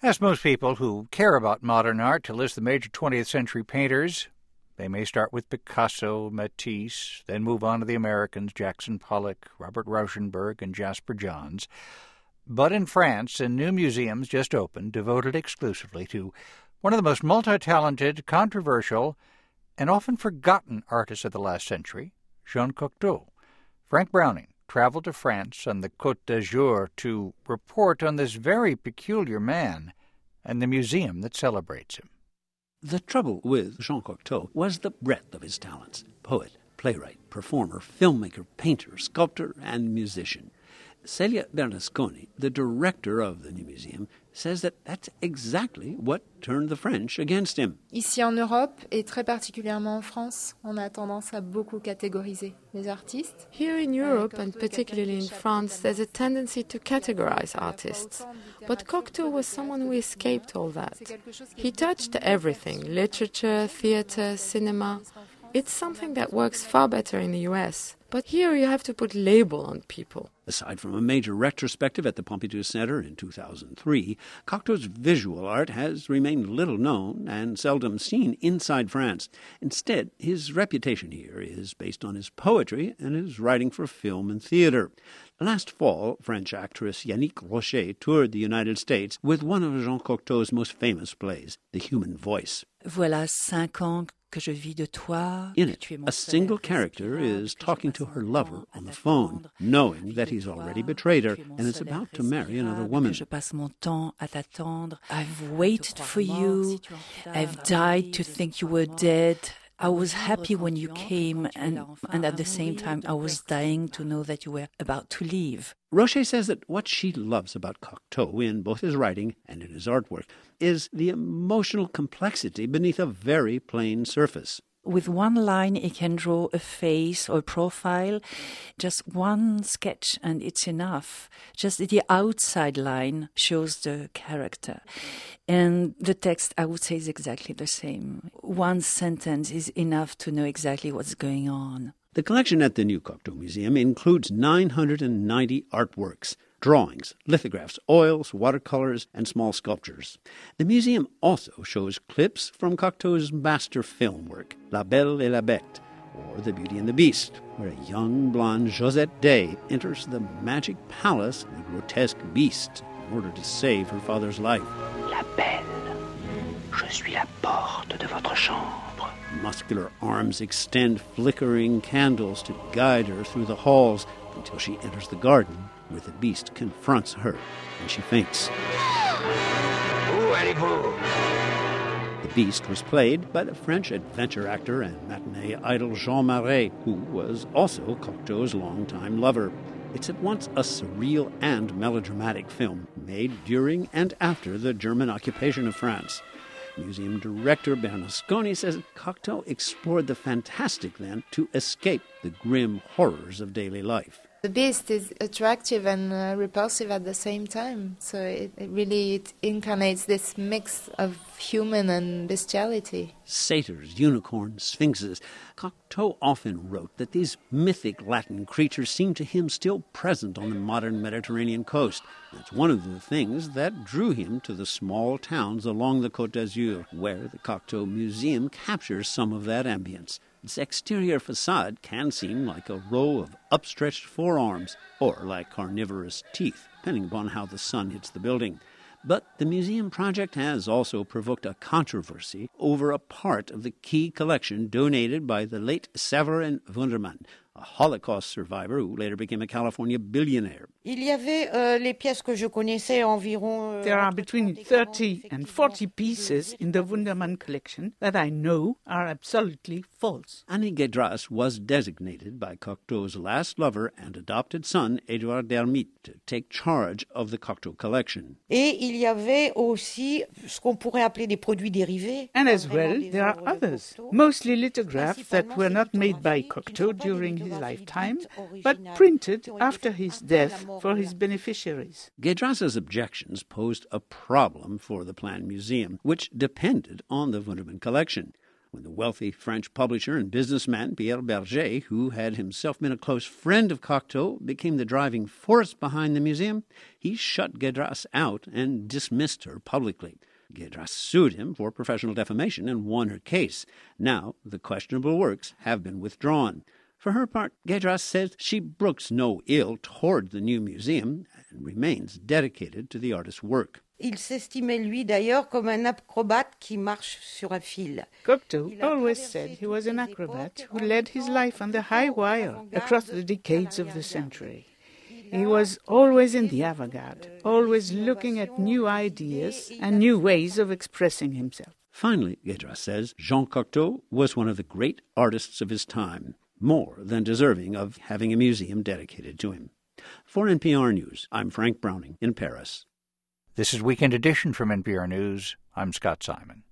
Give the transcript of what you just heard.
Ask most people who care about modern art to list the major 20th century painters. They may start with Picasso, Matisse, then move on to the Americans, Jackson Pollock, Robert Rauschenberg, and Jasper Johns. But in France, a new museum's just opened, devoted exclusively to one of the most multi-talented, controversial, and often forgotten artists of the last century, Jean Cocteau. Frank Browning traveled to France on the Côte d'Azur to report on this very peculiar man and the museum that celebrates him. The trouble with Jean Cocteau was the breadth of his talents: poet, playwright, performer, filmmaker, painter, sculptor, and musician. Celia Bernasconi, the director of the new museum, says that that's exactly what turned the French against him. Ici en Europe, et très particulièrement en France, on a tendance à beaucoup catégoriser les artistes. Here in Europe, and particularly in France, there's a tendency to categorize artists. But Cocteau was someone who escaped all that. He touched everything: literature, theater, cinema. It's something that works far better in the US. But here you have to put label on people. Aside from a major retrospective at the Pompidou Center in 2003, Cocteau's visual art has remained little known and seldom seen inside France. Instead, his reputation here is based on his poetry and his writing for film and theater. Last fall, French actress Yannick Rocher toured the United States with one of Jean Cocteau's most famous plays, The Human Voice. Voilà 5 ans que je vis de toi. In it, a single character is talking to her lover on the phone, knowing that he's already betrayed her and is about to marry another woman. Je passe mon temps à t'attendre. I've waited for you. I've died to think you were dead. I was happy when you came, and at the same time I was dying to know that you were about to leave. Rocher says that what she loves about Cocteau, in both his writing and in his artwork, is the emotional complexity beneath a very plain surface. With one line, he can draw a face or a profile, just one sketch, and it's enough. Just the outside line shows the character. And the text, I would say, is exactly the same. One sentence is enough to know exactly what's going on. The collection at the new Cocteau Museum includes 990 artworks, drawings, lithographs, oils, watercolors, and small sculptures. The museum also shows clips from Cocteau's master film work, La Belle et la Bête, or The Beauty and the Beast, where a young blonde Josette Day enters the magic palace of the grotesque beast in order to save her father's life. La Belle, je suis la porte de votre chambre. Muscular arms extend flickering candles to guide her through the halls until she enters the garden, where the beast confronts her and she faints. Où allez-vous? The beast was played by the French adventure actor and matinee idol Jean Marais, who was also Cocteau's longtime lover. It's at once a surreal and melodramatic film made during and after the German occupation of France. Museum director Bernasconi says Cocteau explored the fantastic then to escape the grim horrors of daily life. The beast is attractive and repulsive at the same time, so it really incarnates this mix of human and bestiality. Satyrs, unicorns, sphinxes. Cocteau often wrote that these mythic Latin creatures seemed to him still present on the modern Mediterranean coast. That's one of the things that drew him to the small towns along the Côte d'Azur, where the Cocteau Museum captures some of that ambience. Its exterior facade can seem like a row of upstretched forearms, or like carnivorous teeth, depending upon how the sun hits the building. But the museum project has also provoked a controversy over a part of the key collection donated by the late Severin Wundermann, a Holocaust survivor who later became a California billionaire. There are between 30 and 40 pieces in the Wundermann collection that I know are absolutely false. Annie Guédras was designated by Cocteau's last lover and adopted son, Édouard d'Hermite, to take charge of the Cocteau collection. And as well, there are others, mostly lithographs that were not made by Cocteau during his lifetime, but printed after his death for his beneficiaries. Guédras's objections posed a problem for the planned museum, which depended on the Wundermann collection. when the wealthy French publisher and businessman Pierre Berger, who had himself been a close friend of Cocteau, became the driving force behind the museum, he shut Guedras out and dismissed her publicly. Guedras sued him for professional defamation and won her case. Now the questionable works have been withdrawn. For her part, Guedras says she brooks no ill toward the new museum and remains dedicated to the artist's work. Il s'estimait, lui, d'ailleurs, comme un acrobate qui marche sur un fil. Cocteau always said he was an acrobat who led his life on the high wire across the decades of the century. He was always in the avant-garde, always looking at new ideas and new ways of expressing himself. Finally, Guedras says, Jean Cocteau was one of the great artists of his time, more than deserving of having a museum dedicated to him. For NPR News, I'm Frank Browning in Paris. This is Weekend Edition from NPR News. I'm Scott Simon.